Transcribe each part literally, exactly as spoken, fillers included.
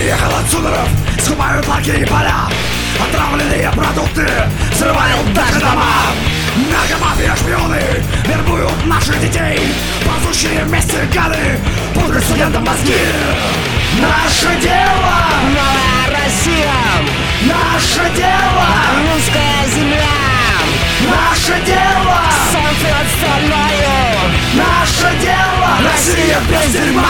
приехал от сунеров, скупают ларьки и поля. Отравленные продукты взрывают даже дома. Наркомафия, шпионы вербуют наших детей. Ползущие вместе гады пудрят студентам мозги. Наше дело — новая Россия, наше дело — русская земля, наше дело — солнце над страною, наше дело Россия без дерьма.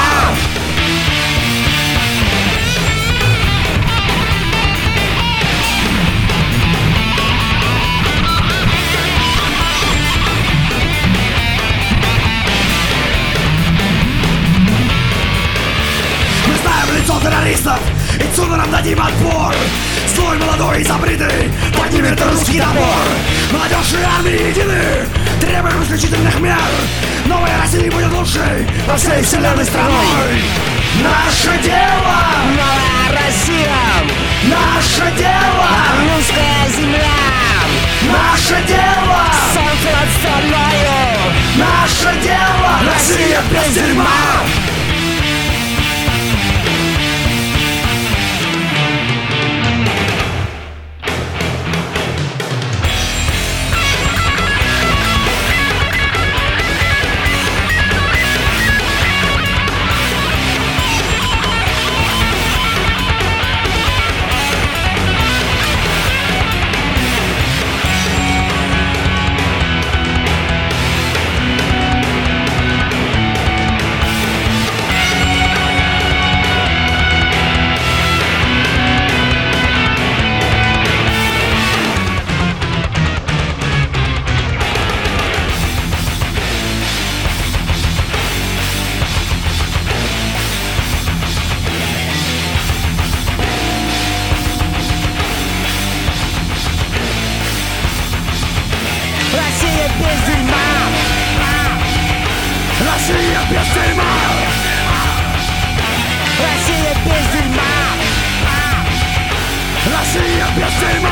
Лицо террористов, и цунерам дадим отпор. Злой, молодой и забритый поднимет русский топор. Молодежь и армии едины, требуем исключительных мер. Новая Россия будет лучшей во всей вселенной страной. Наше дело — новая Россия, наше дело русская земля, наше дело солнце над страною, наше дело Россия без дерьма. Россия без дерьма, Россия без дерьма. Россия без дерьма, Россия без дерьма.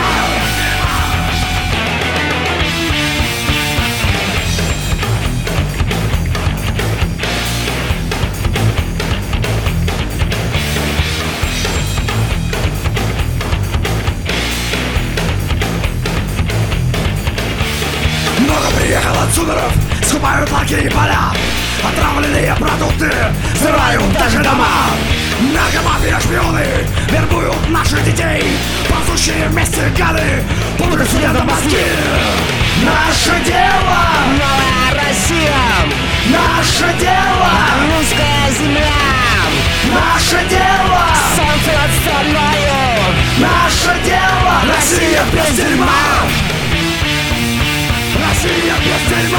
Много приехал от сунеров, скупают ларьки и поля. Отравленные продукты взрывают даже дома. Наркомафия, шпионы вербуют наших детей. Ползущие вместе гады пудрят студентам мозги. Наше дело — новая Россия, наше дело русская земля, наше дело солнце над страною, наше дело Россия без дерьма. Россия без дерьма.